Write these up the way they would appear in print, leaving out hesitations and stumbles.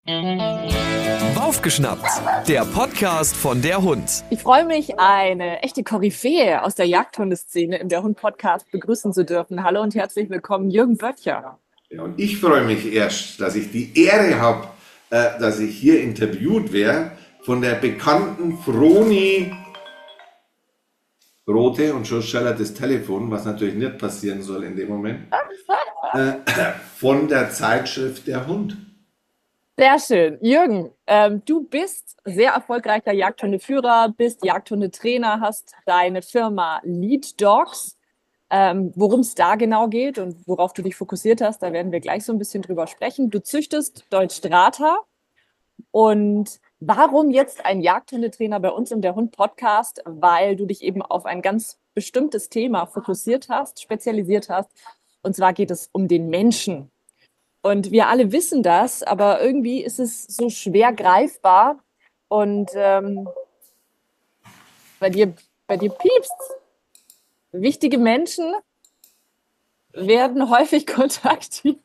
Aufgeschnappt, der Podcast von der Hund. Ich freue mich, eine echte Koryphäe aus der Jagdhundeszene im Der Hund Podcast begrüßen zu dürfen. Hallo und herzlich willkommen, Jürgen Böttcher. Ja, und ich freue mich erst, dass ich die Ehre habe, dass ich hier interviewt werde von der bekannten Froni Rote, und schon schellert das Telefon, was natürlich nicht passieren soll in dem Moment, von der Zeitschrift Der Hund. Sehr schön. Jürgen, du bist sehr erfolgreicher Jagdhundeführer, bist Jagdhundetrainer, hast deine Firma Lead Dogs. Worum es da genau geht und worauf du dich fokussiert hast, da werden wir gleich so ein bisschen drüber sprechen. Du züchtest Deutsch Strata. Und warum jetzt ein Jagdhundetrainer bei uns im Der Hund Podcast? Weil du dich eben auf ein ganz bestimmtes Thema fokussiert hast, spezialisiert hast. Und zwar geht es um den Menschen. Und wir alle wissen das, aber irgendwie ist es so schwer greifbar. Und bei dir piepst's. Wichtige Menschen werden häufig kontaktiert.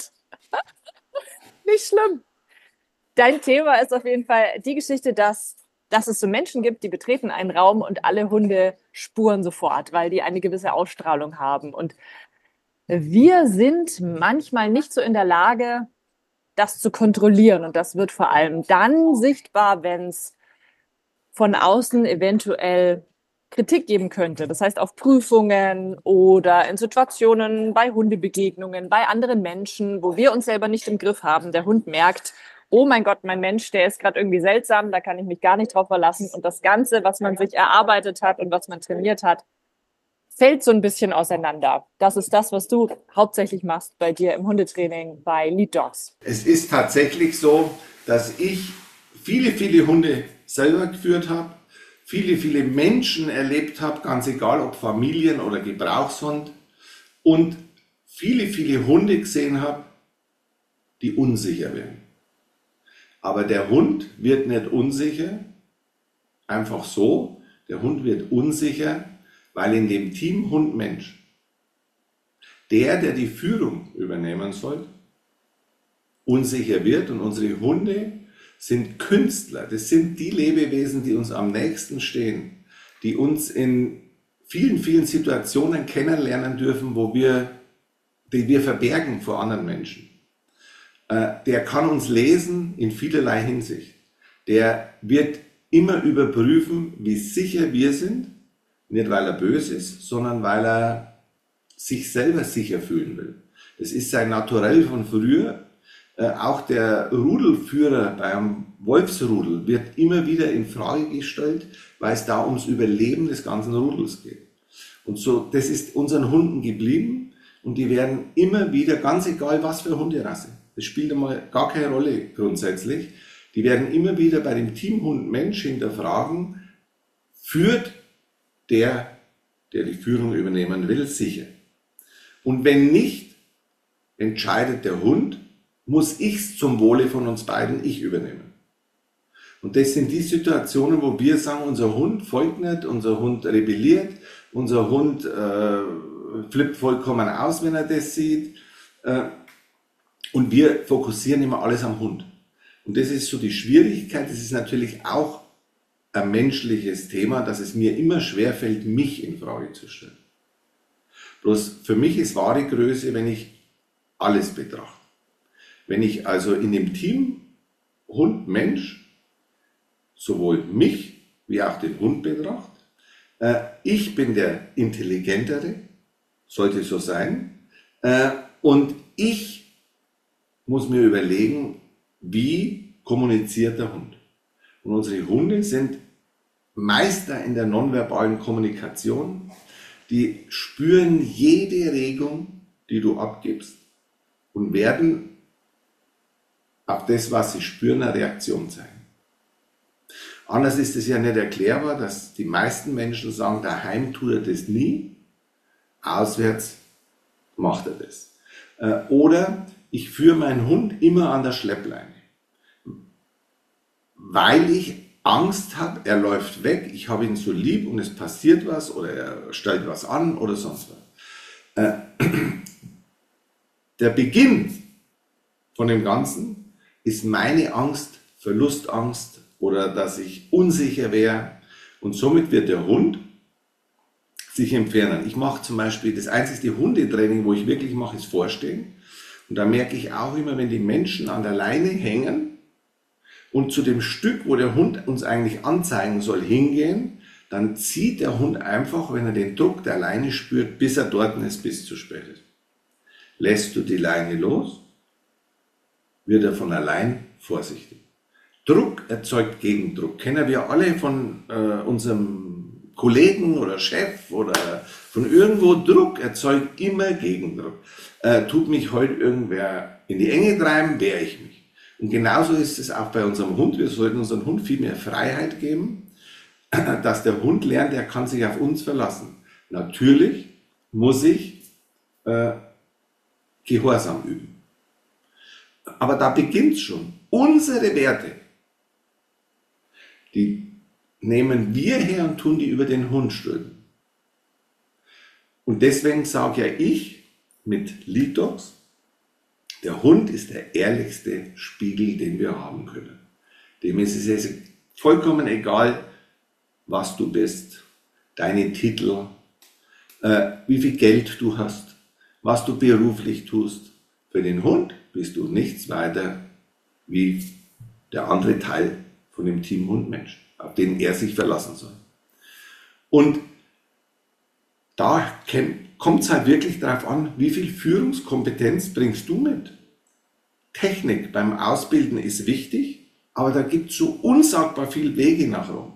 Nicht schlimm. Dein Thema ist auf jeden Fall die Geschichte, dass es so Menschen gibt, die betreten einen Raum und alle Hunde spuren sofort, weil die eine gewisse Ausstrahlung haben. Und wir sind manchmal nicht so in der Lage, das zu kontrollieren. Und das wird vor allem dann sichtbar, wenn es von außen eventuell Kritik geben könnte. Das heißt, auf Prüfungen oder in Situationen bei Hundebegegnungen, bei anderen Menschen, wo wir uns selber nicht im Griff haben. Der Hund merkt, oh mein Gott, mein Mensch, der ist gerade irgendwie seltsam, da kann ich mich gar nicht drauf verlassen. Und das Ganze, was man sich erarbeitet hat und was man trainiert hat, fällt so ein bisschen auseinander. Das ist das, was du hauptsächlich machst bei dir im Hundetraining bei Lead Dogs. Es ist tatsächlich so, dass ich viele Hunde selber geführt habe, viele Menschen erlebt habe, ganz egal ob Familien- oder Gebrauchshund, und viele Hunde gesehen habe, die unsicher werden. Aber der Hund wird nicht unsicher, einfach so. Der Hund wird unsicher, weil in dem Team Hund-Mensch der die Führung übernehmen soll, unsicher wird. Und unsere Hunde sind Künstler. Das sind die Lebewesen, die uns am nächsten stehen, die uns in vielen Situationen kennenlernen dürfen, die wir verbergen vor anderen Menschen. Der kann uns lesen in vielerlei Hinsicht. Der wird immer überprüfen, wie sicher wir sind. Nicht, weil er böse ist, sondern weil er sich selber sicher fühlen will. Das ist sein Naturell von früher. Auch der Rudelführer beim Wolfsrudel wird immer wieder in Frage gestellt, weil es da ums Überleben des ganzen Rudels geht. Und so, das ist unseren Hunden geblieben, und die werden immer wieder, ganz egal was für Hunderasse, das spielt einmal gar keine Rolle grundsätzlich, die werden immer wieder bei dem Team Hund-Mensch hinterfragen, führt der die Führung übernehmen will, sicher. Und wenn nicht, entscheidet der Hund, muss ich es zum Wohle von uns beiden übernehmen. Und das sind die Situationen, wo wir sagen, unser Hund folgt nicht, unser Hund rebelliert, unser Hund flippt vollkommen aus, wenn er das sieht. Und wir fokussieren immer alles am Hund. Und das ist so die Schwierigkeit. Das ist natürlich auch ein menschliches Thema, dass es mir immer schwerfällt, mich in Frage zu stellen. Bloß für mich ist wahre Größe, wenn ich alles betrachte. Wenn ich also in dem Team Hund-Mensch sowohl mich wie auch den Hund betrachte, ich bin der Intelligentere, sollte so sein, und ich muss mir überlegen, wie kommuniziert der Hund. Und unsere Hunde sind Meister in der nonverbalen Kommunikation. Die spüren jede Regung, die du abgibst, und werden auf das, was sie spüren, eine Reaktion zeigen. Anders ist es ja nicht erklärbar, dass die meisten Menschen sagen, daheim tut er das nie, auswärts macht er das. Oder ich führe meinen Hund immer an der Schleppleine, weil ich Angst habe, er läuft weg, ich habe ihn so lieb und es passiert was oder er stellt was an oder sonst was. Der Beginn von dem Ganzen ist meine Angst Verlustangst oder dass ich unsicher wäre. Und somit wird der Hund sich entfernen. Ich mache zum Beispiel, das einzige Hundetraining, wo ich wirklich mache, ist Vorstehen. Und da merke ich auch immer, wenn die Menschen an der Leine hängen und zu dem Stück, wo der Hund uns eigentlich anzeigen soll, hingehen, dann zieht der Hund einfach, wenn er den Druck der Leine spürt, bis er dort ist, bis es zu spät ist. Lässt du die Leine los, wird er von allein vorsichtig. Druck erzeugt Gegendruck. Kennen wir alle von unserem Kollegen oder Chef oder von irgendwo. Druck erzeugt immer Gegendruck. Tut mich heute irgendwer in die Enge treiben, wehre ich mich. Und genauso ist es auch bei unserem Hund. Wir sollten unserem Hund viel mehr Freiheit geben, dass der Hund lernt, er kann sich auf uns verlassen. Natürlich muss ich Gehorsam üben. Aber da beginnt es schon. Unsere Werte, die nehmen wir her und tun die über den Hund stülpen. Und deswegen sage ja ich mit Lead Dogs, der Hund ist der ehrlichste Spiegel, den wir haben können. Dem ist es vollkommen egal, was du bist, deine Titel, wie viel Geld du hast, was du beruflich tust. Für den Hund bist du nichts weiter wie der andere Teil von dem Team Hund-Mensch, auf den er sich verlassen soll. Und da kommt es halt wirklich darauf an, wie viel Führungskompetenz bringst du mit. Technik beim Ausbilden ist wichtig, aber da gibt es so unsagbar viele Wege nach Rom.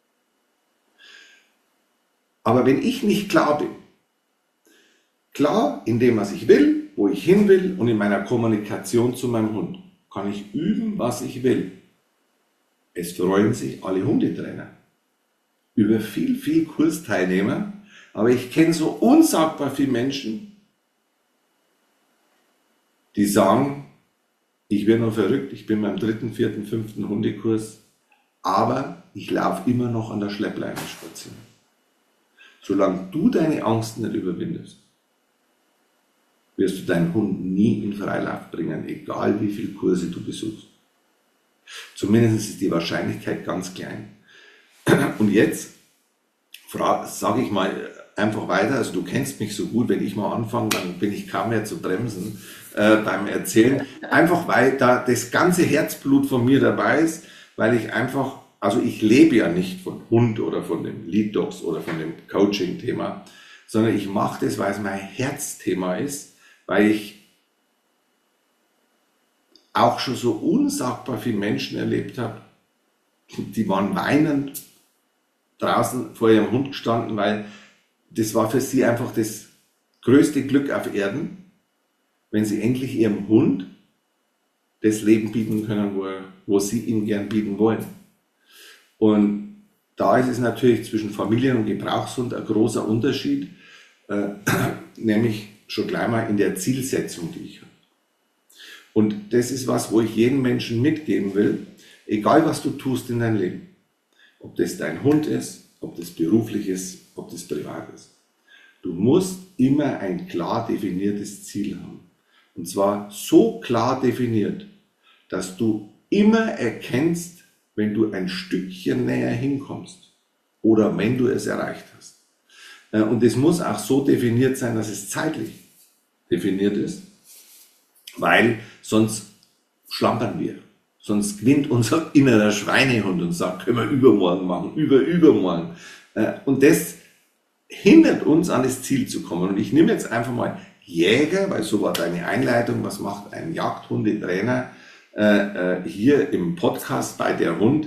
Aber wenn ich nicht klar bin, klar in dem, was ich will, wo ich hin will und in meiner Kommunikation zu meinem Hund, kann ich üben, was ich will. Es freuen sich alle Hundetrainer über viel Kursteilnehmer, aber ich kenne so unsagbar viele Menschen, die sagen, ich werde noch verrückt, ich bin beim 3., 4., 5. Hundekurs, aber ich laufe immer noch an der Schleppleine spazieren. Solange du deine Angst nicht überwindest, wirst du deinen Hund nie in Freilauf bringen, egal wie viele Kurse du besuchst. Zumindest ist die Wahrscheinlichkeit ganz klein. Und jetzt sage ich mal einfach weiter, also du kennst mich so gut, wenn ich mal anfange, dann bin ich kaum mehr zu bremsen beim Erzählen. Einfach weil da das ganze Herzblut von mir dabei ist, weil ich einfach, also ich lebe ja nicht von Hund oder von dem Lead Dogs oder von dem Coaching-Thema, sondern ich mache das, weil es mein Herzthema ist, weil ich auch schon so unsagbar viele Menschen erlebt habe, die waren weinend draußen vor ihrem Hund gestanden, weil das war für sie einfach das größte Glück auf Erden, wenn sie endlich ihrem Hund das Leben bieten können, wo sie ihm gern bieten wollen. Und da ist es natürlich zwischen Familien- und Gebrauchshund ein großer Unterschied, nämlich schon gleich mal in der Zielsetzung, die ich habe. Und das ist was, wo ich jedem Menschen mitgeben will, egal was du tust in deinem Leben. Ob das dein Hund ist, ob das beruflich ist, ob das privat ist. Du musst immer ein klar definiertes Ziel haben. Und zwar so klar definiert, dass du immer erkennst, wenn du ein Stückchen näher hinkommst oder wenn du es erreicht hast. Und es muss auch so definiert sein, dass es zeitlich definiert ist, weil sonst schlampern wir. Sonst gewinnt unser innerer Schweinehund und sagt, können wir übermorgen machen, übermorgen. Und das hindert uns, an das Ziel zu kommen. Und ich nehme jetzt einfach mal Jäger, weil so war deine Einleitung, was macht ein Jagdhundetrainer hier im Podcast bei der Hund.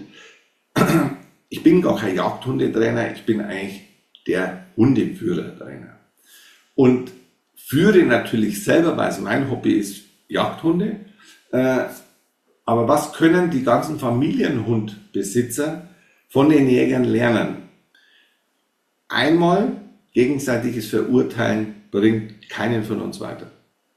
Ich bin gar kein Jagdhundetrainer, ich bin eigentlich der Hundeführertrainer. Und führe natürlich selber, weil es mein Hobby ist, Jagdhunde. Aber was können die ganzen Familienhundbesitzer von den Jägern lernen? Einmal, gegenseitiges Verurteilen bringt keinen von uns weiter.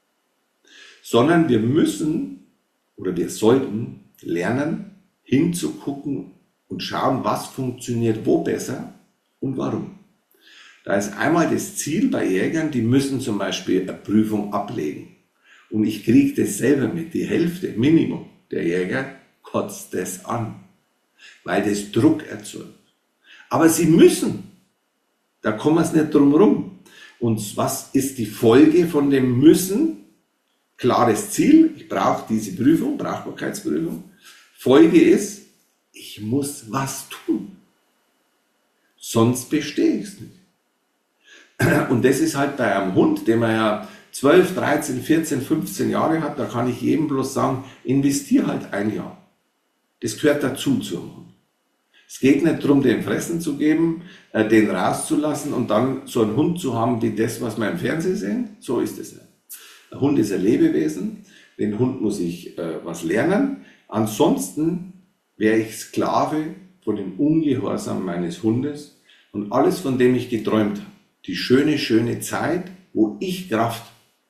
Sondern wir müssen oder wir sollten lernen, hinzugucken und schauen, was funktioniert wo besser und warum. Da ist einmal das Ziel bei Jägern, die müssen zum Beispiel eine Prüfung ablegen. Und ich kriege das selber mit, die Hälfte Minimum der Jäger, kotzt es an, weil das Druck erzeugt. Aber sie müssen, da kommen wir nicht drum rum. Und was ist die Folge von dem Müssen? Klares Ziel, ich brauche diese Prüfung, Brauchbarkeitsprüfung. Folge ist, ich muss was tun. Sonst bestehe ich es nicht. Und das ist halt bei einem Hund, den man ja 12, 13, 14, 15 Jahre hat, da kann ich jedem bloß sagen, investiere halt ein Jahr. Das gehört dazu zum Hund. Es geht nicht darum, den Fressen zu geben, den rauszulassen und dann so einen Hund zu haben wie das, was wir im Fernsehen sehen. So ist es nicht. Ein Hund ist ein Lebewesen, den Hund muss ich was lernen. Ansonsten wäre ich Sklave von dem Ungehorsam meines Hundes und alles, von dem ich geträumt habe. Die schöne, schöne Zeit, wo ich Kraft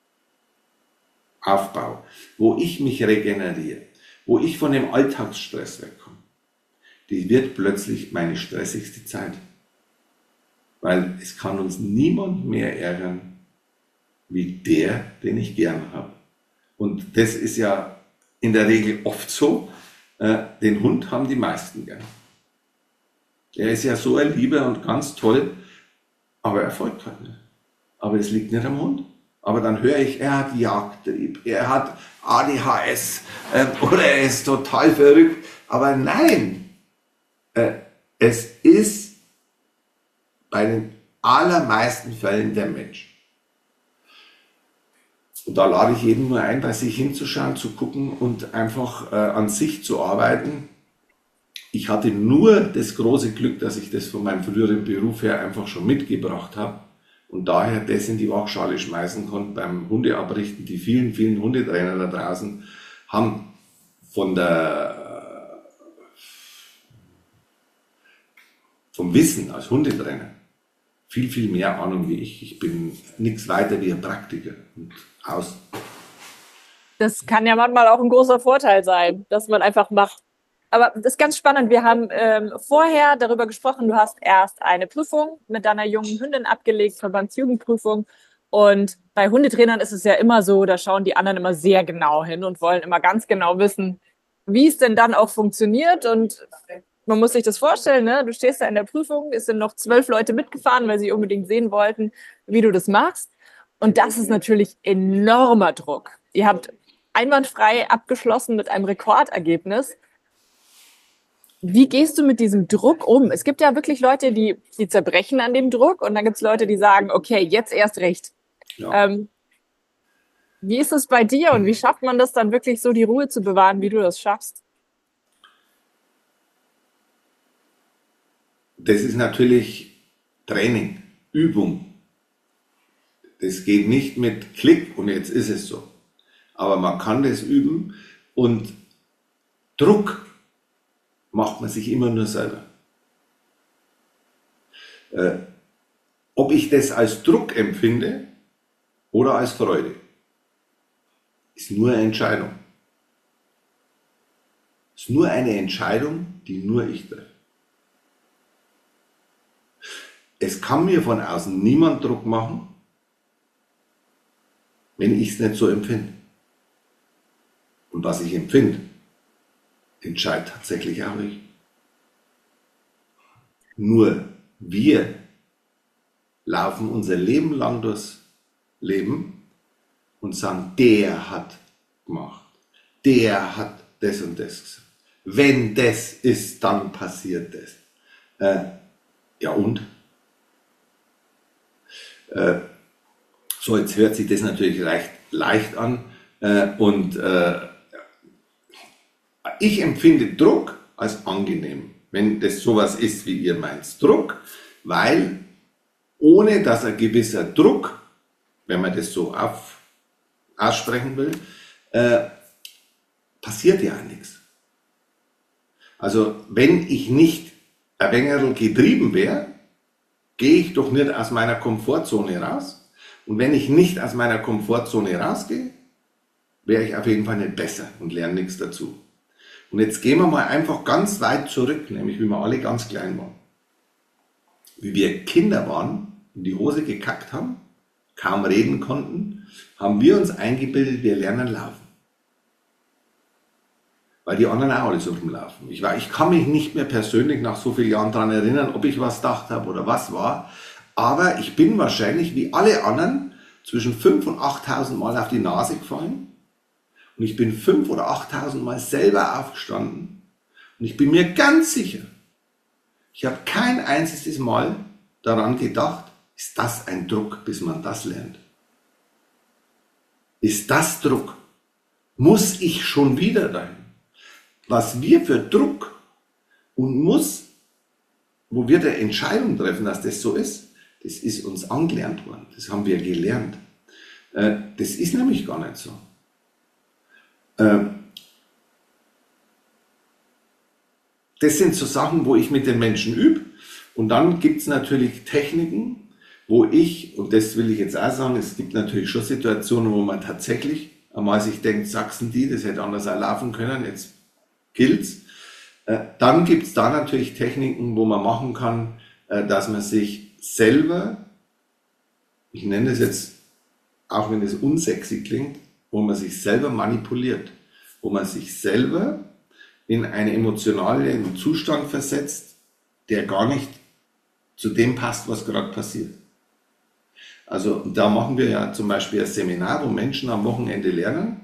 aufbaue, wo ich mich regeneriere, wo ich von dem Alltagsstress wegkomme. Die wird plötzlich meine stressigste Zeit. Weil es kann uns niemand mehr ärgern, wie der, den ich gern habe. Und das ist ja in der Regel oft so, den Hund haben die meisten gern. Er ist ja so ein Lieber und ganz toll, aber er folgt halt nicht. Aber es liegt nicht am Hund. Aber dann höre ich, er hat Jagdtrieb, er hat ADHS oder er ist total verrückt. Aber nein, es ist bei den allermeisten Fällen der Mensch. Und da lade ich jeden nur ein, bei sich hinzuschauen, zu gucken und einfach an sich zu arbeiten. Ich hatte nur das große Glück, dass ich das von meinem früheren Beruf her einfach schon mitgebracht habe und daher das in die Waagschale schmeißen konnte beim Hundeabrichten. Die vielen, vielen Hundetrainer da draußen haben vom Wissen als Hundetrainer viel, viel mehr Ahnung wie ich. Ich bin nichts weiter wie ein Praktiker und aus. Das kann ja manchmal auch ein großer Vorteil sein, dass man einfach macht. Aber das ist ganz spannend. Wir haben vorher darüber gesprochen, du hast erst eine Prüfung mit deiner jungen Hündin abgelegt, Verbandsjugendprüfung. Und bei Hundetrainern ist es ja immer so, da schauen die anderen immer sehr genau hin und wollen immer ganz genau wissen, wie es denn dann auch funktioniert. Und man muss sich das vorstellen, ne? Du stehst da in der Prüfung, es sind noch 12 Leute mitgefahren, weil sie unbedingt sehen wollten, wie du das machst. Und das ist natürlich enormer Druck. Ihr habt einwandfrei abgeschlossen mit einem Rekordergebnis. Wie gehst du mit diesem Druck um? Es gibt ja wirklich Leute, die zerbrechen an dem Druck und dann gibt es Leute, die sagen, okay, jetzt erst recht. Ja. Wie ist es bei dir und wie schafft man das dann wirklich so, die Ruhe zu bewahren, wie du das schaffst? Das ist natürlich Training, Übung. Das geht nicht mit Klick und jetzt ist es so. Aber man kann das üben und Druck macht man sich immer nur selber. Ob ich das als Druck empfinde oder als Freude, ist nur eine Entscheidung. Ist nur eine Entscheidung, die nur ich treffe. Es kann mir von außen niemand Druck machen, wenn ich es nicht so empfinde. Und was ich empfinde, entscheidet tatsächlich auch ich. Nur wir laufen unser Leben lang durchs Leben und sagen, der hat gemacht, der hat das und das gesagt. Wenn das ist, dann passiert das. Ja und? So, jetzt hört sich das natürlich recht leicht an und ich empfinde Druck als angenehm, wenn das sowas ist, wie ihr meint. Druck, weil ohne dass ein gewisser Druck, wenn man das so aussprechen will, passiert ja nichts. Also wenn ich nicht ein wenig getrieben wäre, gehe ich doch nicht aus meiner Komfortzone raus. Und wenn ich nicht aus meiner Komfortzone rausgehe, wäre ich auf jeden Fall nicht besser und lerne nichts dazu. Und jetzt gehen wir mal einfach ganz weit zurück, nämlich wie wir alle ganz klein waren. Wie wir Kinder waren, in die Hose gekackt haben, kaum reden konnten, haben wir uns eingebildet, wir lernen laufen. weil die anderen auch alles rumlaufen. Ich kann mich nicht mehr persönlich nach so vielen Jahren daran erinnern, ob ich was gedacht habe oder was war, aber ich bin wahrscheinlich wie alle anderen zwischen 5.000 und 8.000 Mal auf die Nase gefallen und ich bin 5.000 oder 8.000 Mal selber aufgestanden und ich bin mir ganz sicher, ich habe kein einziges Mal daran gedacht, ist das ein Druck, bis man das lernt? Ist das Druck? Muss ich schon wieder dahin? Was wir für Druck und wo wir der Entscheidung treffen, dass das so ist, das ist uns angelernt worden. Das haben wir gelernt. Das ist nämlich gar nicht so. Das sind so Sachen, wo ich mit den Menschen übe. Und dann gibt es natürlich Techniken, wo und das will ich jetzt auch sagen, es gibt natürlich schon Situationen, wo man tatsächlich einmal sich denkt, Sachsen das hätte anders auch laufen können, jetzt gilt's. Dann gibt es da natürlich Techniken, wo man machen kann, dass man sich selber, ich nenne es jetzt, auch wenn es unsexy klingt, wo man sich selber manipuliert, wo man sich selber in einen emotionalen Zustand versetzt, der gar nicht zu dem passt, was gerade passiert. Also da machen wir ja zum Beispiel ein Seminar, wo Menschen am Wochenende lernen.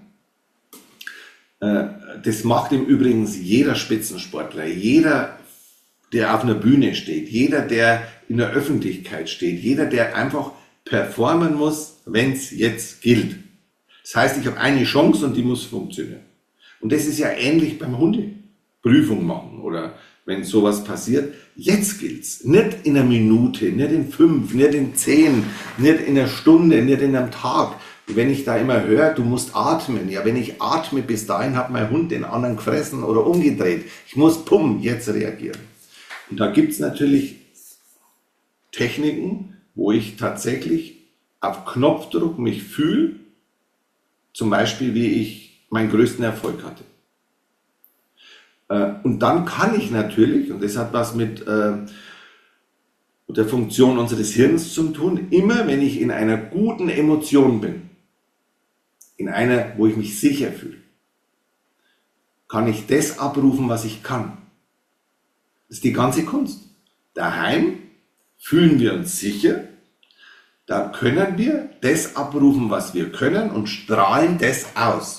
Das macht im Übrigen jeder Spitzensportler, jeder, der auf einer Bühne steht, jeder, der in der Öffentlichkeit steht, jeder, der einfach performen muss, wenn es jetzt gilt. Das heißt, ich habe eine Chance und die muss funktionieren. Und das ist ja ähnlich beim Hundeprüfung machen oder wenn sowas passiert. Jetzt gilt's. Nicht in einer Minute, nicht in 5, nicht in 10, nicht in einer Stunde, nicht in einem Tag. Wenn ich da immer höre, du musst atmen. Ja, wenn ich atme, bis dahin hat mein Hund den anderen gefressen oder umgedreht. Ich muss jetzt reagieren. Und da gibt's natürlich Techniken, wo ich tatsächlich auf Knopfdruck mich fühle, zum Beispiel wie ich meinen größten Erfolg hatte. Und dann kann ich natürlich, und das hat was mit der Funktion unseres Hirns zu tun, immer wenn ich in einer guten Emotion bin, in einer, wo ich mich sicher fühle, kann ich das abrufen, was ich kann. Das ist die ganze Kunst. Daheim fühlen wir uns sicher, da können wir das abrufen, was wir können und strahlen das aus.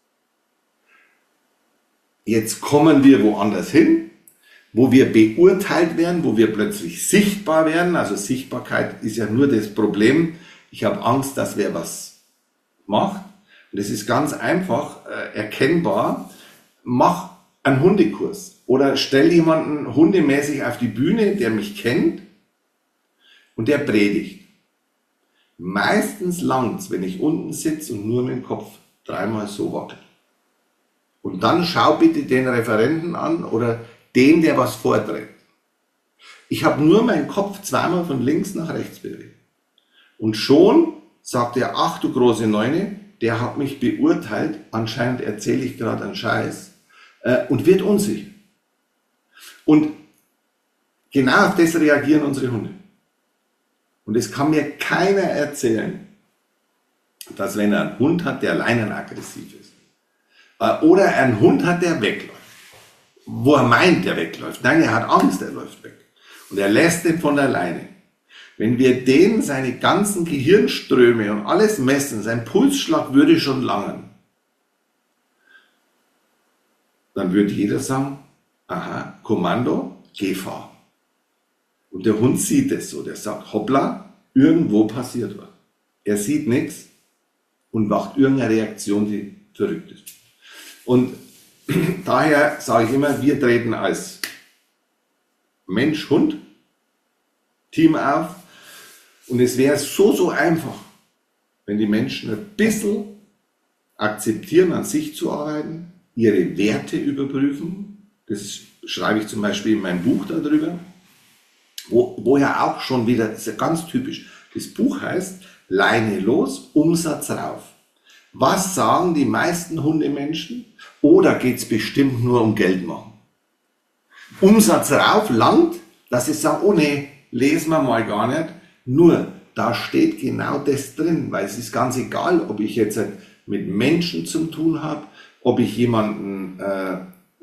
Jetzt kommen wir woanders hin, wo wir beurteilt werden, wo wir plötzlich sichtbar werden. Also Sichtbarkeit ist ja nur das Problem. Ich habe Angst, dass wer was macht. Und das ist ganz einfach erkennbar. Mach einen Hundekurs oder stell jemanden hundemäßig auf die Bühne, der mich kennt und der predigt. Meistens langt's, wenn ich unten sitze und nur mit dem Kopf dreimal so wackelt. Und dann schau bitte den Referenten an oder den, der was vorträgt. Ich habe nur meinen Kopf zweimal von links nach rechts bewegt. Und schon sagt er, ach du große Neune, der hat mich beurteilt, anscheinend erzähle ich gerade einen Scheiß und wird unsicher. Und genau auf das reagieren unsere Hunde. Und es kann mir keiner erzählen, dass wenn er einen Hund hat, der leinenaggressiv ist, oder ein Hund hat, der wegläuft, wo er meint, der wegläuft. Nein, er hat Angst, er läuft weg. Und er lässt den von der Leine. Wenn wir denen seine ganzen Gehirnströme und alles messen, sein Pulsschlag würde schon langen, dann würde jeder sagen, aha, Kommando, Gefahr. Und der Hund sieht es so, der sagt, hoppla, irgendwo passiert was. Er sieht nichts und macht irgendeine Reaktion, die verrückt ist. Und daher sage ich immer, wir treten als Mensch-Hund Team auf und es wäre so einfach, wenn die Menschen ein bisschen akzeptieren, an sich zu arbeiten, ihre Werte überprüfen. Das schreibe ich zum Beispiel in meinem Buch darüber, wo ja auch schon wieder, das ist ja ganz typisch, das Buch heißt Leine los, Umsatz rauf. Was sagen die meisten Hundemenschen? Oder geht es bestimmt nur um Geld machen? Umsatz rauf langt, dass sie sagen, oh nee, lesen wir mal gar nicht. Nur, da steht genau das drin, weil es ist ganz egal, ob ich jetzt mit Menschen zu tun habe, ob ich jemanden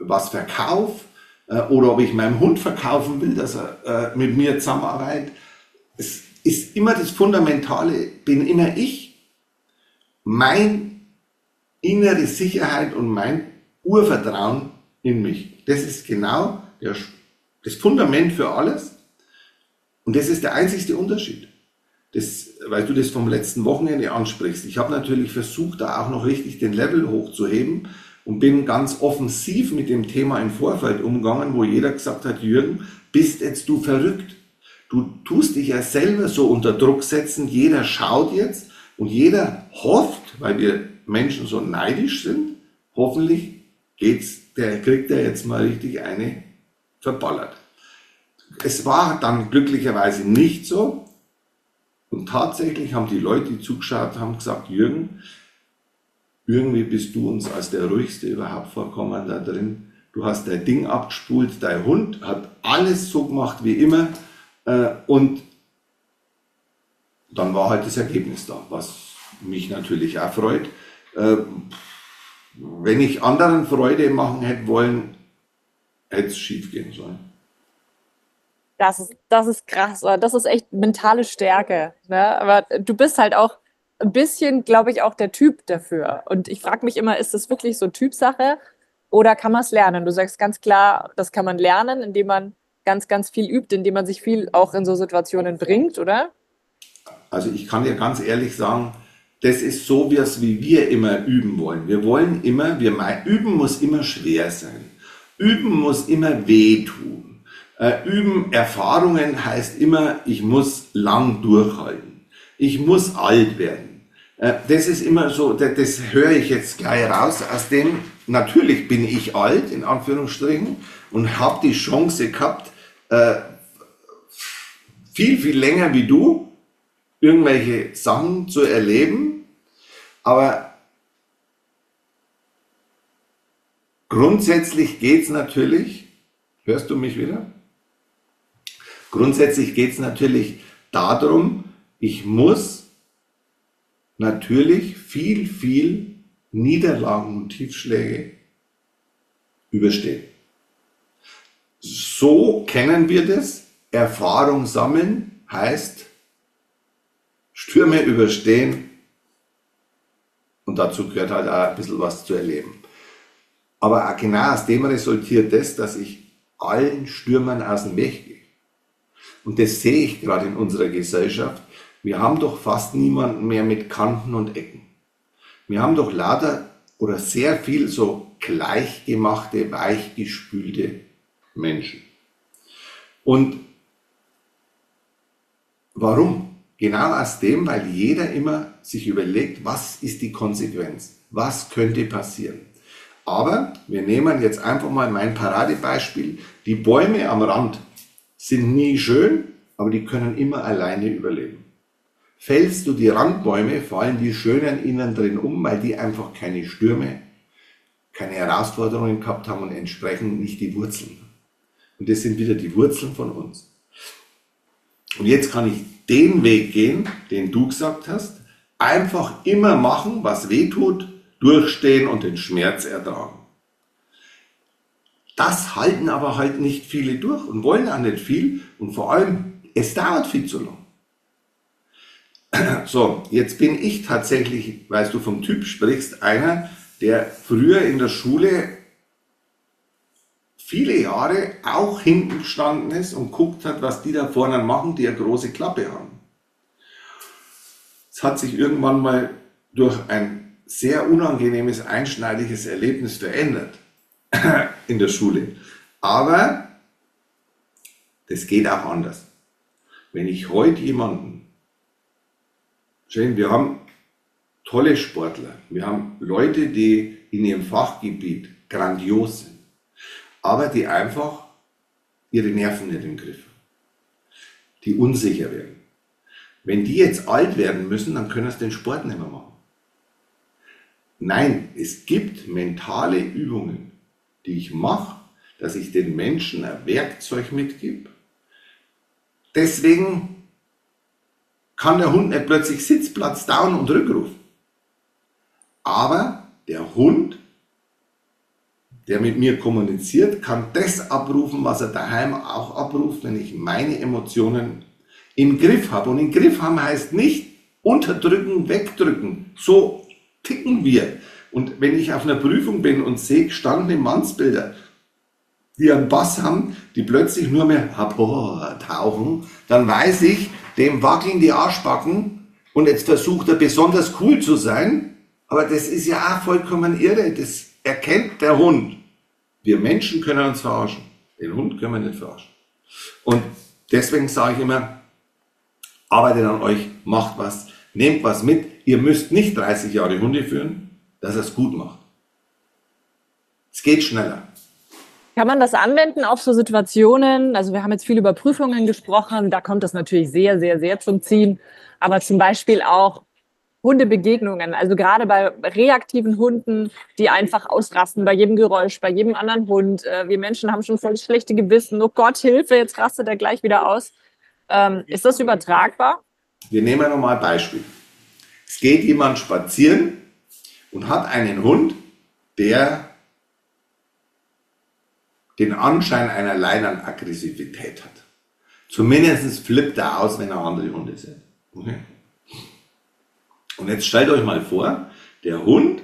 was verkaufe oder ob ich meinem Hund verkaufen will, dass er mit mir zusammenarbeitet. Es ist immer das Fundamentale, bin immer ich, mein innere Sicherheit und mein Urvertrauen in mich. Das ist genau das Fundament für alles und das ist der einzigste Unterschied. Weil du das vom letzten Wochenende ansprichst. Ich habe natürlich versucht, da auch noch richtig den Level hochzuheben und bin ganz offensiv mit dem Thema im Vorfeld umgegangen, wo jeder gesagt hat, Jürgen, bist jetzt du verrückt? Du tust dich ja selber so unter Druck setzen, jeder schaut jetzt und jeder hofft, weil wir Menschen so neidisch sind, hoffentlich kriegt er jetzt mal richtig eine verballert. Es war dann glücklicherweise nicht so und tatsächlich haben die Leute, die zugeschaut haben, gesagt, Jürgen, irgendwie bist du uns als der ruhigste überhaupt vorkommen da drin. Du hast dein Ding abgespult, dein Hund hat alles so gemacht wie immer und dann war halt das Ergebnis da, was mich natürlich auch freut. Wenn ich anderen Freude machen hätte wollen, hätte es schief gehen sollen. Das ist krass, oder? Das ist echt mentale Stärke. Ne? Aber du bist halt auch ein bisschen, glaube ich, auch der Typ dafür. Und ich frage mich immer, ist das wirklich so Typsache oder kann man es lernen? Du sagst ganz klar, das kann man lernen, indem man ganz, ganz viel übt, indem man sich viel auch in so Situationen bringt, oder? Also ich kann dir ganz ehrlich sagen, das ist so, wie wir immer üben wollen. Wir wollen immer, üben muss immer schwer sein. Üben muss immer wehtun. Üben, Erfahrungen heißt immer, ich muss lang durchhalten. Ich muss alt werden. Das ist immer so, das höre ich jetzt gleich raus aus dem, natürlich bin ich alt, in Anführungsstrichen, und habe die Chance gehabt, viel, viel länger wie du, irgendwelche Sachen zu erleben, aber grundsätzlich geht es natürlich, hörst du mich wieder? Grundsätzlich geht es natürlich darum, ich muss natürlich viel, viel Niederlagen und Tiefschläge überstehen. So kennen wir das. Erfahrung sammeln heißt Stürme überstehen und dazu gehört halt auch ein bisschen was zu erleben. Aber auch genau aus dem resultiert das, dass ich allen Stürmern aus dem Weg gehe. Und das sehe ich gerade in unserer Gesellschaft. Wir haben doch fast niemanden mehr mit Kanten und Ecken. Wir haben doch lauter oder sehr viel so gleichgemachte, weichgespülte Menschen. Und warum? Genau aus dem, weil jeder immer sich überlegt, was ist die Konsequenz? Was könnte passieren? Aber wir nehmen jetzt einfach mal mein Paradebeispiel. Die Bäume am Rand sind nie schön, aber die können immer alleine überleben. Fällst du die Randbäume, fallen die schönen innen drin um, weil die einfach keine Stürme, keine Herausforderungen gehabt haben und entsprechend nicht die Wurzeln. Und das sind wieder die Wurzeln von uns. Und jetzt kann ich den Weg gehen, den du gesagt hast, einfach immer machen, was weh tut, durchstehen und den Schmerz ertragen. Das halten aber halt nicht viele durch und wollen auch nicht viel und vor allem, es dauert viel zu lang. So, jetzt bin ich tatsächlich, weil du vom Typ sprichst, einer, der früher in der Schule viele Jahre auch hinten gestanden ist und guckt hat, was die da vorne machen, die eine große Klappe haben. Es hat sich irgendwann mal durch ein sehr unangenehmes, einschneidiges Erlebnis verändert in der Schule. Aber das geht auch anders. Wenn ich heute jemanden, wir haben tolle Sportler, wir haben Leute, die in ihrem Fachgebiet grandios sind, aber die einfach ihre Nerven nicht im Griff haben, die unsicher werden. Wenn die jetzt alt werden müssen, dann können sie den Sport nicht mehr machen. Nein, es gibt mentale Übungen, die ich mache, dass ich den Menschen ein Werkzeug mitgebe. Deswegen kann der Hund nicht plötzlich Sitzplatz, Down und Rückruf. Aber der Hund der mit mir kommuniziert, kann das abrufen, was er daheim auch abruft, wenn ich meine Emotionen im Griff habe. Und im Griff haben heißt nicht unterdrücken, wegdrücken. So ticken wir. Und wenn ich auf einer Prüfung bin und sehe gestandene Mannsbilder, die einen Bass haben, die plötzlich nur mehr tauchen, dann weiß ich, dem wackeln die Arschbacken und jetzt versucht er besonders cool zu sein, aber das ist ja auch vollkommen irre, das erkennt der Hund. Wir Menschen können uns verarschen, den Hund können wir nicht verarschen. Und deswegen sage ich immer, arbeitet an euch, macht was, nehmt was mit, ihr müsst nicht 30 Jahre Hunde führen, dass er es gut macht. Es geht schneller. Kann man das anwenden auf so Situationen? Also wir haben jetzt viel über Prüfungen gesprochen, da kommt das natürlich sehr, sehr, sehr zum Ziehen. Aber zum Beispiel auch Hundebegegnungen, also gerade bei reaktiven Hunden, die einfach ausrasten bei jedem Geräusch, bei jedem anderen Hund. Wir Menschen haben schon voll schlechte Gewissen. Oh Gott, Hilfe, jetzt rastet er gleich wieder aus. Ist das übertragbar? Wir nehmen nochmal ein Beispiel. Es geht jemand spazieren und hat einen Hund, der den Anschein einer Leinenaggressivität hat. Zumindest flippt er aus, wenn er andere Hunde sieht. Okay. Und jetzt stellt euch mal vor, der Hund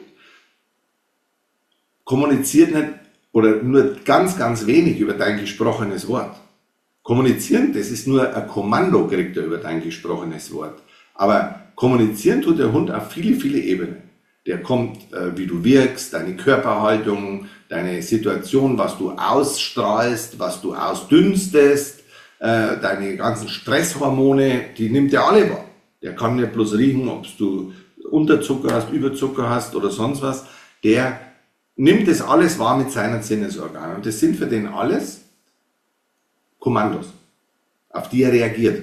kommuniziert nicht oder nur ganz, ganz wenig über dein gesprochenes Wort. Kommunizieren, das ist nur ein Kommando, kriegt er über dein gesprochenes Wort. Aber kommunizieren tut der Hund auf viele, viele Ebenen. Der kommt, wie du wirkst, deine Körperhaltung, deine Situation, was du ausstrahlst, was du ausdünstest, deine ganzen Stresshormone, die nimmt er alle wahr. Der kann nicht bloß riechen, ob du Unterzucker hast, Überzucker hast oder sonst was. Der nimmt das alles wahr mit seinen Sinnesorganen. Und das sind für den alles Kommandos, auf die er reagiert.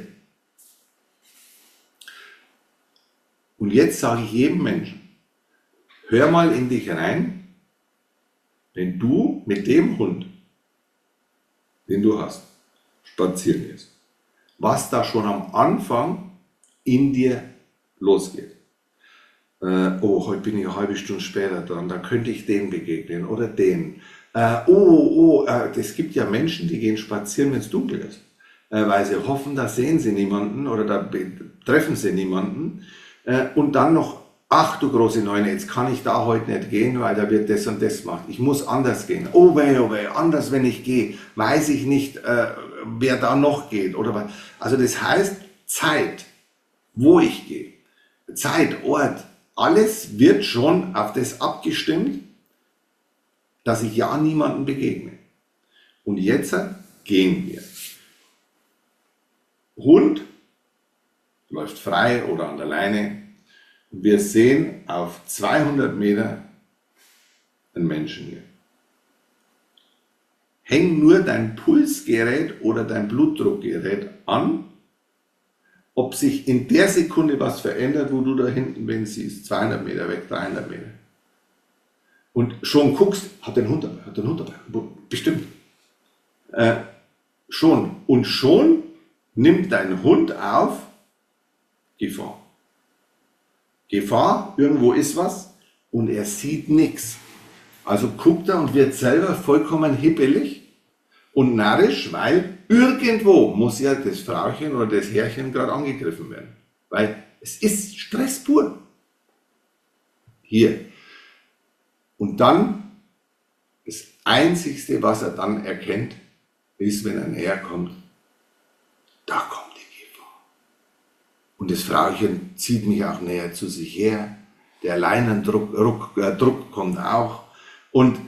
Und jetzt sage ich jedem Menschen, hör mal in dich rein, wenn du mit dem Hund, den du hast, spazieren gehst, was da schon am Anfang in dir losgeht. Heute bin ich eine halbe Stunde später dran, da könnte ich den begegnen oder den. Das gibt ja Menschen, die gehen spazieren, wenn es dunkel ist, weil sie hoffen, da sehen sie niemanden oder da treffen sie niemanden. Und dann noch, ach du große Neune, jetzt kann ich da heute nicht gehen, weil da wird das und das gemacht. Ich muss anders gehen. Oh weh, anders, wenn ich gehe, weiß ich nicht, wer da noch geht. Also das heißt, Zeit, wo ich gehe, Zeit, Ort, alles wird schon auf das abgestimmt, dass ich ja niemandem begegne. Und jetzt gehen wir. Hund läuft frei oder an der Leine. Wir sehen auf 200 Meter einen Menschen hier. Häng nur dein Pulsgerät oder dein Blutdruckgerät an, ob sich in der Sekunde was verändert, wo du da hinten wen siehst. 200 Meter weg, 300 Meter. Und schon guckst, hat den Hund dabei, bestimmt. Schon. Und schon nimmt dein Hund auf Gefahr. Gefahr, irgendwo ist was und er sieht nichts. Also guckt er und wird selber vollkommen hippelig und narrisch, weil irgendwo muss ja das Frauchen oder das Herrchen gerade angegriffen werden. Weil es ist Stress pur. Hier. Und dann, das Einzigste, was er dann erkennt, ist, wenn er näher kommt, da kommt die Gefahr. Und das Frauchen zieht mich auch näher zu sich her. Der Leinendruck kommt auch. Und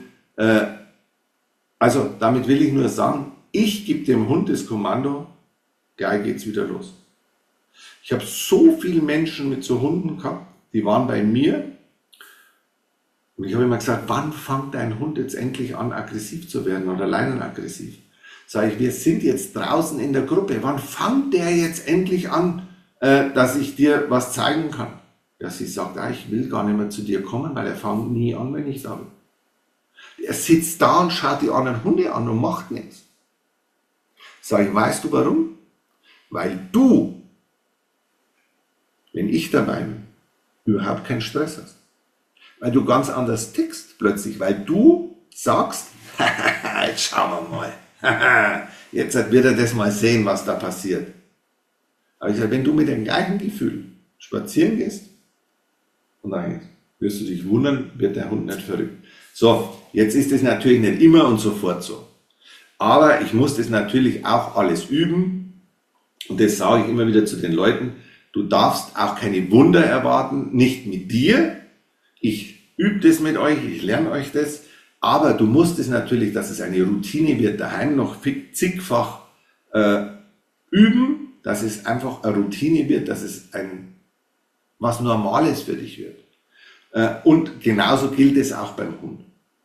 also damit will ich nur sagen, ich gebe dem Hund das Kommando, gleich geht's wieder los. Ich habe so viele Menschen mit so Hunden gehabt, die waren bei mir. Und ich habe immer gesagt, wann fängt dein Hund jetzt endlich an, aggressiv zu werden oder leinenaggressiv? Sage ich, wir sind jetzt draußen in der Gruppe. Wann fängt der jetzt endlich an, dass ich dir was zeigen kann? Ja, sie sagt, ich will gar nicht mehr zu dir kommen, weil er fängt nie an, wenn ich da bin. Er sitzt da und schaut die anderen Hunde an und macht nichts. Sag ich, weißt du warum? Weil du, wenn ich dabei bin, überhaupt keinen Stress hast. Weil du ganz anders tickst plötzlich, weil du sagst, jetzt schauen wir mal, jetzt wird er das mal sehen, was da passiert. Aber ich sage, wenn du mit dem gleichen Gefühl spazieren gehst, und dann wirst du dich wundern, wird der Hund nicht verrückt. So, jetzt ist es natürlich nicht immer und sofort so. Aber ich muss das natürlich auch alles üben. Und das sage ich immer wieder zu den Leuten. Du darfst auch keine Wunder erwarten, nicht mit dir. Ich übe das mit euch, ich lerne euch das. Aber du musst es natürlich, dass es eine Routine wird, daheim noch zigfach üben, dass es einfach eine Routine wird, dass es was Normales für dich wird. Und genauso gilt es auch beim Hund.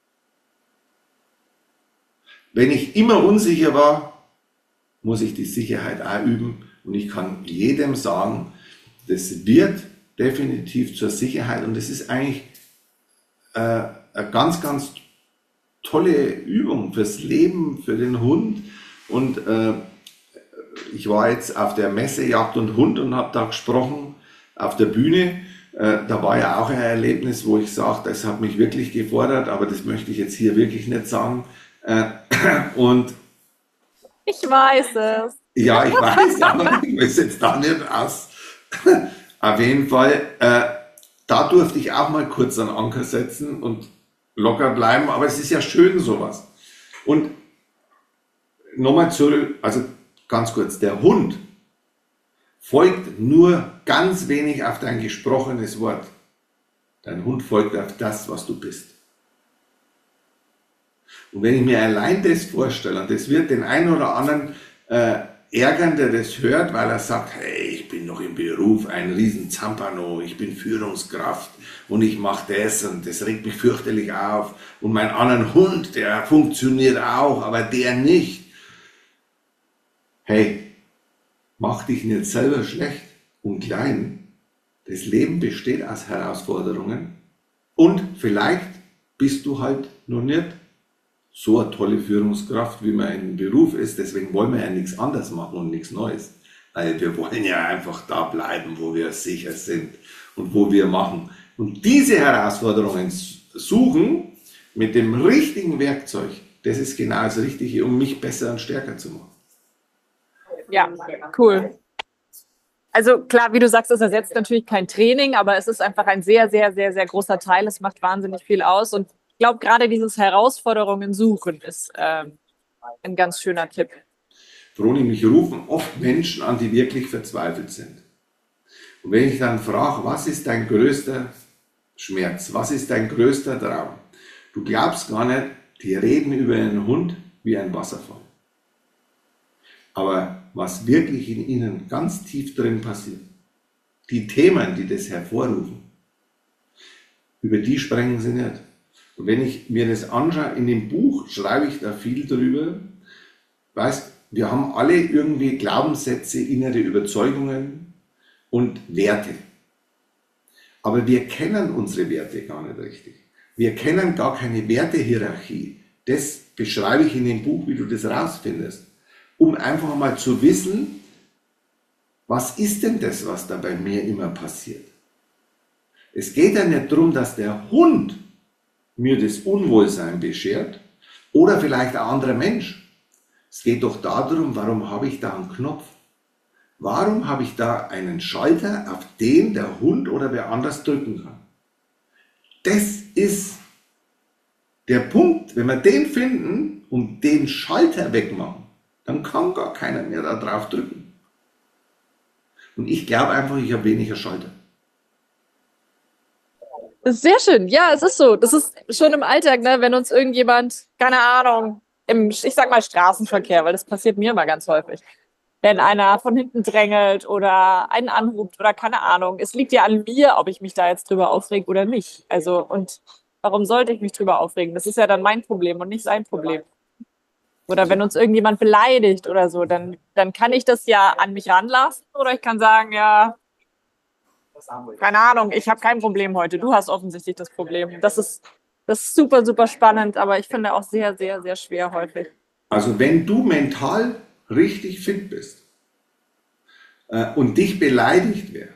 Wenn ich immer unsicher war, muss ich die Sicherheit auch üben. Und ich kann jedem sagen, das wird definitiv zur Sicherheit. Und das ist eigentlich eine ganz, ganz tolle Übung fürs Leben, für den Hund. Und ich war jetzt auf der Messe Jagd und Hund und habe da gesprochen auf der Bühne. Da war ja auch ein Erlebnis, wo ich sage, das hat mich wirklich gefordert, aber das möchte ich jetzt hier wirklich nicht sagen. Und ich weiß es. Ja, ich weiß, aber ich will es jetzt da nicht aus. Auf jeden Fall, da durfte ich auch mal kurz einen Anker setzen und locker bleiben, aber es ist ja schön sowas. Und nochmal zurück, also ganz kurz, der Hund folgt nur ganz wenig auf dein gesprochenes Wort. Dein Hund folgt auf das, was du bist. Und wenn ich mir allein das vorstelle, und das wird den einen oder anderen ärgern, der das hört, weil er sagt, hey, ich bin noch im Beruf ein riesen Zampano, ich bin Führungskraft und ich mache das und das regt mich fürchterlich auf und mein anderen Hund, der funktioniert auch, aber der nicht. Hey, mach dich nicht selber schlecht und klein. Das Leben besteht aus Herausforderungen und vielleicht bist du halt noch nicht so eine tolle Führungskraft, wie man im Beruf ist. Deswegen wollen wir ja nichts anderes machen und nichts Neues. Weil wir wollen ja einfach da bleiben, wo wir sicher sind und wo wir machen. Und diese Herausforderungen suchen mit dem richtigen Werkzeug, das ist genau das Richtige, um mich besser und stärker zu machen. Ja, cool. Also klar, wie du sagst, das ersetzt natürlich kein Training, aber es ist einfach ein sehr, sehr, sehr, sehr großer Teil. Es macht wahnsinnig viel aus und ich glaube, gerade dieses Herausforderungen suchen ist ein ganz schöner Tipp. Froni, mich rufen oft Menschen an, die wirklich verzweifelt sind. Und wenn ich dann frage, was ist dein größter Schmerz, was ist dein größter Traum? Du glaubst gar nicht, die reden über einen Hund wie ein Wasserfall. Aber was wirklich in ihnen ganz tief drin passiert, die Themen, die das hervorrufen, über die sprechen sie nicht. Und wenn ich mir das anschaue, in dem Buch schreibe ich da viel drüber. Weißt, wir haben alle irgendwie Glaubenssätze, innere Überzeugungen und Werte. Aber wir kennen unsere Werte gar nicht richtig. Wir kennen gar keine Wertehierarchie. Das beschreibe ich in dem Buch, wie du das rausfindest. Um einfach mal zu wissen, was ist denn das, was da bei mir immer passiert. Es geht ja nicht darum, dass der Hund mir das Unwohlsein beschert oder vielleicht ein anderer Mensch. Es geht doch darum, warum habe ich da einen Knopf? Warum habe ich da einen Schalter, auf den der Hund oder wer anders drücken kann? Das ist der Punkt. Wenn wir den finden und den Schalter wegmachen, dann kann gar keiner mehr da drauf drücken. Und ich glaube einfach, ich habe weniger Schalter. Das ist sehr schön. Ja, es ist so. Das ist schon im Alltag, ne, wenn uns irgendjemand, keine Ahnung, ich sag mal Straßenverkehr, weil das passiert mir immer ganz häufig. Wenn einer von hinten drängelt oder einen anruft oder keine Ahnung. Es liegt ja an mir, ob ich mich da jetzt drüber aufrege oder nicht. Also, und warum sollte ich mich drüber aufregen? Das ist ja dann mein Problem und nicht sein Problem. Oder wenn uns irgendjemand beleidigt oder so, dann kann ich das ja an mich ranlassen oder ich kann sagen, ja, keine Ahnung, ich habe kein Problem heute. Du hast offensichtlich das Problem. Das ist super, super spannend, aber ich finde auch sehr, sehr, sehr schwer häufig. Also wenn du mental richtig fit bist und dich beleidigt wird,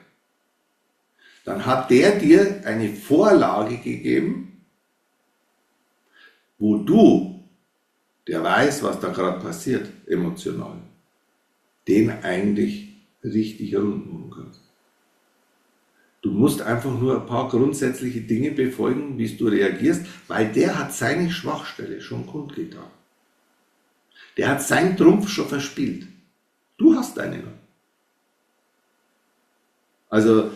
dann hat der dir eine Vorlage gegeben, wo du, der weiß, was da gerade passiert, emotional, den eigentlich richtig rund machen kannst. Du musst einfach nur ein paar grundsätzliche Dinge befolgen, wie du reagierst, weil der hat seine Schwachstelle schon kundgetan. Der hat seinen Trumpf schon verspielt. Du hast deine noch. Also,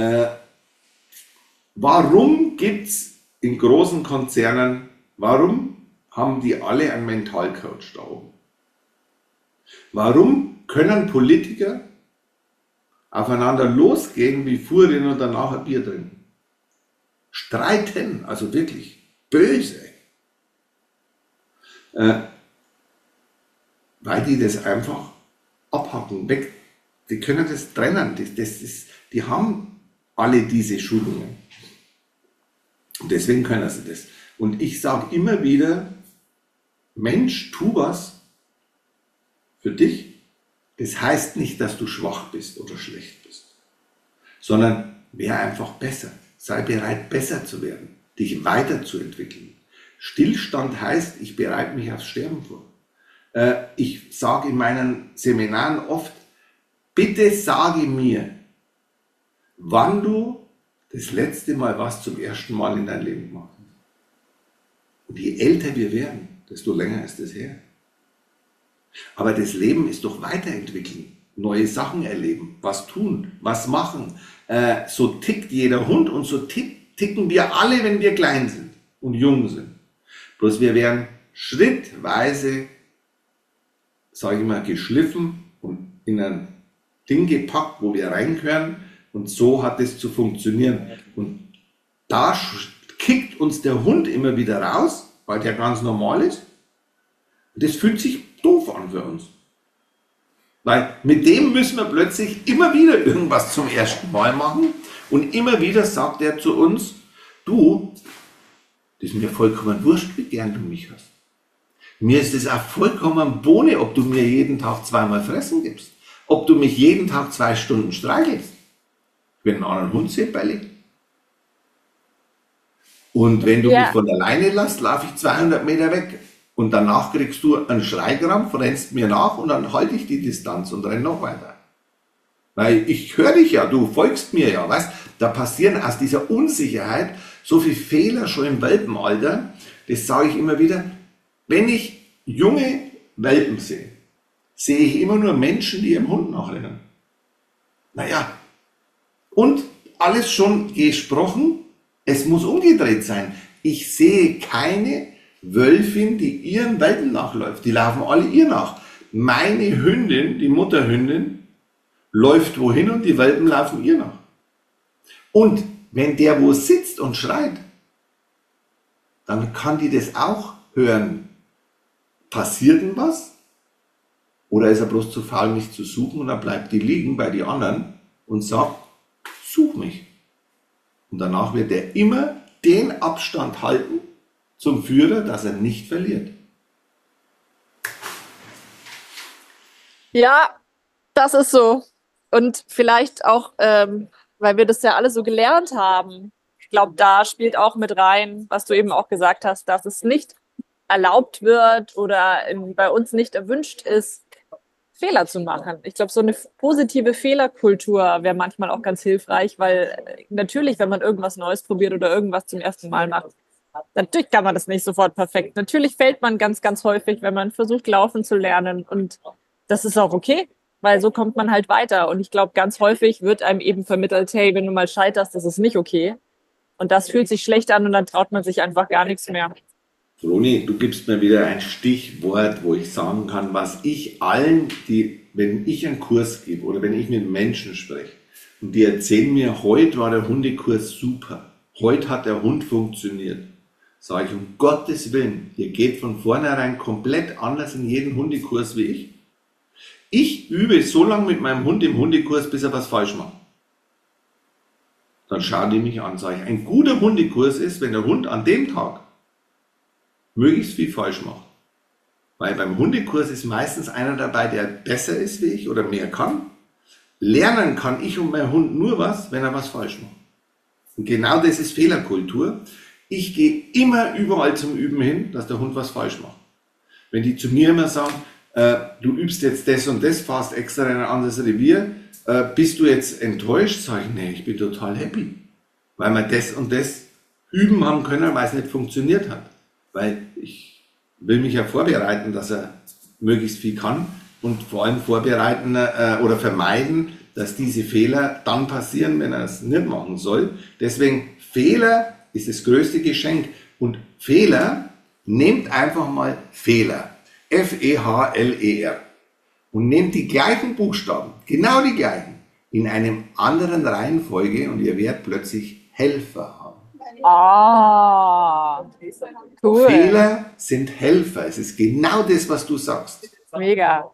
warum gibt es in großen Konzernen, warum haben die alle einen Mentalcoach da oben? Warum können Politiker aufeinander losgehen wie Furien und danach ein Bier trinken? Streiten, also wirklich böse. Weil die das einfach abhacken, weg. Die können das trennen. Die haben alle diese Schulungen. Und deswegen können sie das. Und ich sage immer wieder, Mensch, tu was für dich. Das heißt nicht, dass du schwach bist oder schlecht bist, sondern wär einfach besser. Sei bereit, besser zu werden, dich weiterzuentwickeln. Stillstand heißt, ich bereite mich aufs Sterben vor. Ich sage in meinen Seminaren oft, bitte sage mir, wann du das letzte Mal was zum ersten Mal in dein Leben gemacht hast. Und je älter wir werden, desto länger ist es her. Aber das Leben ist doch weiterentwickeln, neue Sachen erleben, was tun, was machen. So tickt jeder Hund und so ticken wir alle, wenn wir klein sind und jung sind. Bloß wir werden schrittweise, sage ich mal, geschliffen und in ein Ding gepackt, wo wir reingehören. Und so hat es zu funktionieren. Und da kickt uns der Hund immer wieder raus, weil der ganz normal ist. Und das fühlt sich doof an für uns. Weil mit dem müssen wir plötzlich immer wieder irgendwas zum ersten Mal machen. Und immer wieder sagt er zu uns, du, das ist mir vollkommen wurscht, wie gern du mich hast. Mir ist es auch vollkommen Bohne, ob du mir jeden Tag zweimal fressen gibst. Ob du mich jeden Tag 2 Stunden streichelst. Wenn einen anderen Hund sehe, bellig. Und wenn du mich von alleine lässt, laufe ich 200 Meter weg. Und danach kriegst du einen Schreikrampf, rennst mir nach und dann halte ich die Distanz und renn noch weiter. Weil ich höre dich ja, du folgst mir ja, weißt? Da passieren aus dieser Unsicherheit so viele Fehler schon im Welpenalter. Das sage ich immer wieder. Wenn ich junge Welpen sehe, sehe ich immer nur Menschen, die ihrem Hund nachrennen. Naja, und alles schon gesprochen, es muss umgedreht sein. Ich sehe keine Wölfin, die ihren Welpen nachläuft. Die laufen alle ihr nach. Meine Hündin, die Mutterhündin, läuft wohin und die Welpen laufen ihr nach. Und wenn der wo sitzt und schreit, dann kann die das auch hören. Passiert denn was? Oder ist er bloß zu faul, mich zu suchen und dann bleibt die liegen bei den anderen und sagt, such mich. Und danach wird er immer den Abstand halten zum Führer, dass er nicht verliert. Ja, das ist so. Und vielleicht auch, weil wir das ja alle so gelernt haben. Ich glaube, da spielt auch mit rein, was du eben auch gesagt hast, dass es nicht erlaubt wird oder bei uns nicht erwünscht ist, Fehler zu machen. Ich glaube, so eine positive Fehlerkultur wäre manchmal auch ganz hilfreich, weil natürlich, wenn man irgendwas Neues probiert oder irgendwas zum ersten Mal macht, natürlich kann man das nicht sofort perfekt. Natürlich fällt man ganz, ganz häufig, wenn man versucht, laufen zu lernen. Und das ist auch okay, weil so kommt man halt weiter. Und ich glaube, ganz häufig wird einem eben vermittelt, hey, wenn du mal scheiterst, das ist nicht okay. Und das fühlt sich schlecht an und dann traut man sich einfach gar nichts mehr. Roni, du gibst mir wieder ein Stichwort, wo ich sagen kann, was ich allen, wenn ich einen Kurs gebe oder wenn ich mit Menschen spreche und die erzählen mir, heute war der Hundekurs super, heute hat der Hund funktioniert, sage ich, um Gottes Willen, ihr geht von vornherein komplett anders in jeden Hundekurs wie ich. Ich übe so lange mit meinem Hund im Hundekurs, bis er was falsch macht. Dann schauen die mich an, sage ich, ein guter Hundekurs ist, wenn der Hund an dem Tag möglichst viel falsch macht. Weil beim Hundekurs ist meistens einer dabei, der besser ist wie ich oder mehr kann. Lernen kann ich und mein Hund nur was, wenn er was falsch macht. Und genau das ist Fehlerkultur. Ich gehe immer überall zum Üben hin, dass der Hund was falsch macht. Wenn die zu mir immer sagen, du übst jetzt das und das, fährst extra in ein anderes Revier, bist du jetzt enttäuscht? Sag ich, nee, ich bin total happy. Weil wir das und das üben haben können, weil es nicht funktioniert hat. Weil ich will mich ja vorbereiten, dass er möglichst viel kann und vor allem vorbereiten oder vermeiden, dass diese Fehler dann passieren, wenn er es nicht machen soll. Deswegen, Fehler ist das größte Geschenk. Und Fehler, nehmt einfach mal Fehler. F-E-H-L-E-R. Und nehmt die gleichen Buchstaben, genau die gleichen, in einem anderen Reihenfolge und ihr werdet plötzlich Helfer haben. Ah, cool. Fehler sind Helfer. Es ist genau das, was du sagst. Mega.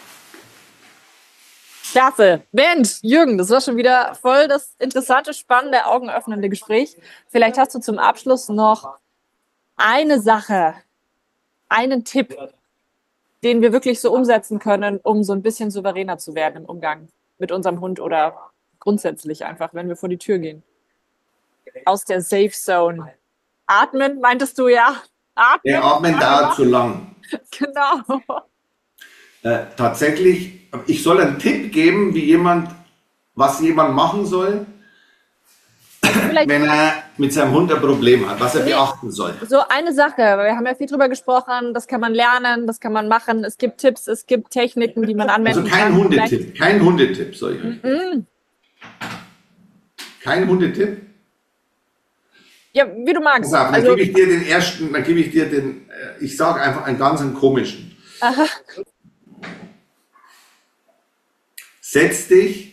Klasse. Mensch, Jürgen, das war schon wieder voll das interessante, spannende, augenöffnende Gespräch. Vielleicht hast du zum Abschluss noch eine Sache, einen Tipp, den wir wirklich so umsetzen können, um so ein bisschen souveräner zu werden im Umgang mit unserem Hund oder grundsätzlich einfach, wenn wir vor die Tür gehen. Aus der Safe Zone. Atmen, meintest du ja? Atmen, Der Atmen dauert zu lang. Genau. Tatsächlich, ich soll einen Tipp geben, was jemand machen soll, wenn er mit seinem Hund ein Problem hat, was er beachten soll. So eine Sache, wir haben ja viel drüber gesprochen, das kann man lernen, das kann man machen, es gibt Tipps, es gibt Techniken, die man anwenden Also kann. kein Hundetipp soll ich euch. Kein Hundetipp? Ja, wie du magst. Pass auf, dann gebe ich dir den ersten, ich sage einfach einen ganz komischen. Aha. Setz dich.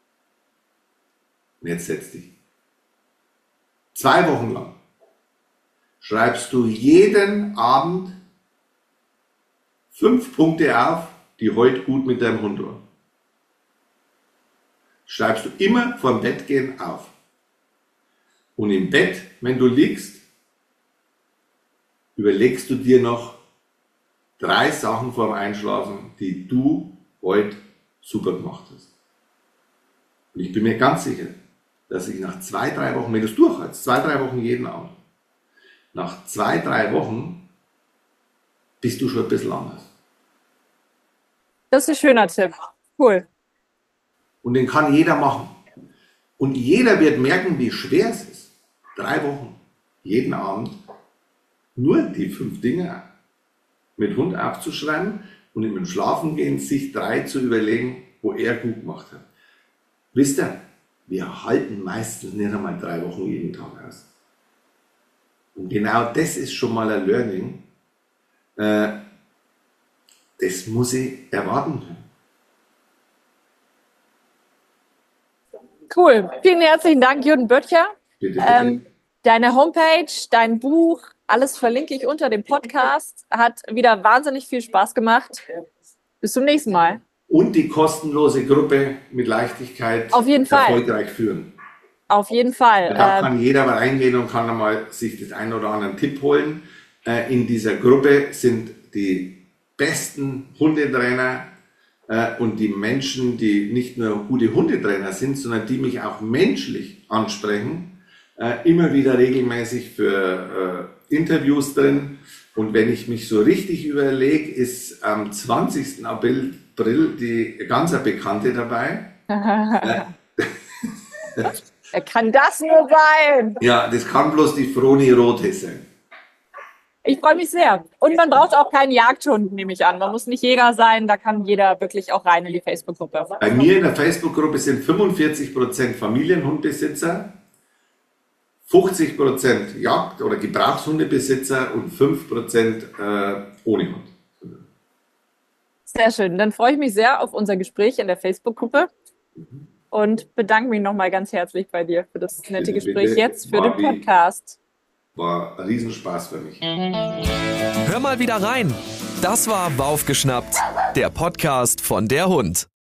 2 Wochen lang schreibst du jeden Abend 5 Punkte auf, die heute gut mit deinem Hund waren. Schreibst du immer vorm Bettgehen auf. Und im Bett, wenn du liegst, überlegst du dir noch 3 Sachen vorm Einschlafen, die du heute super gemacht hast. Und ich bin mir ganz sicher, dass ich nach 2-3 Wochen, wenn du es durchhältst, 2-3 Wochen jeden Abend, nach 2-3 Wochen bist du schon ein bisschen anders. Das ist ein schöner Tipp. Cool. Und den kann jeder machen. Und jeder wird merken, wie schwer es ist. 3 Wochen, jeden Abend, nur die 5 Dinge mit Hund aufzuschreiben und im Schlafengehen sich 3 zu überlegen, wo er gut gemacht hat. Wisst ihr, wir halten meistens nicht einmal 3 Wochen jeden Tag aus. Und genau das ist schon mal ein Learning. Das muss ich erwarten können. Cool. Vielen herzlichen Dank, Jürgen Böttcher. Bitte. Deine Homepage, dein Buch, alles verlinke ich unter dem Podcast. Hat wieder wahnsinnig viel Spaß gemacht. Bis zum nächsten Mal. Und die kostenlose Gruppe mit Leichtigkeit Auf jeden Fall. erfolgreich führen. Auf jeden Fall. Da kann jeder mal reingehen und kann einmal sich das ein oder anderen Tipp holen. In dieser Gruppe sind die besten Hundetrainer und die Menschen, die nicht nur gute Hundetrainer sind, sondern die mich auch menschlich ansprechen, immer wieder regelmäßig für Interviews drin. Und wenn ich mich so richtig überlege, ist am 20. April die ganz eine Bekannte dabei. Kann das nur sein? Ja, das kann bloß die Froni Rote sein. Ich freue mich sehr. Und man braucht auch keinen Jagdhund, nehme ich an. Man muss nicht Jäger sein, da kann jeder wirklich auch rein in die Facebook-Gruppe. Bei mir in der Facebook-Gruppe sind 45% Familienhundbesitzer, 50% Jagd- oder Gebrauchshundebesitzer und 5% ohne Hund. Sehr schön. Dann freue ich mich sehr auf unser Gespräch in der Facebook-Gruppe und bedanke mich nochmal ganz herzlich bei dir für das nette Gespräch jetzt für den Podcast. War ein Riesenspaß für mich. Hör mal wieder rein. Das war Waufgeschnappt, der Podcast von der Hund.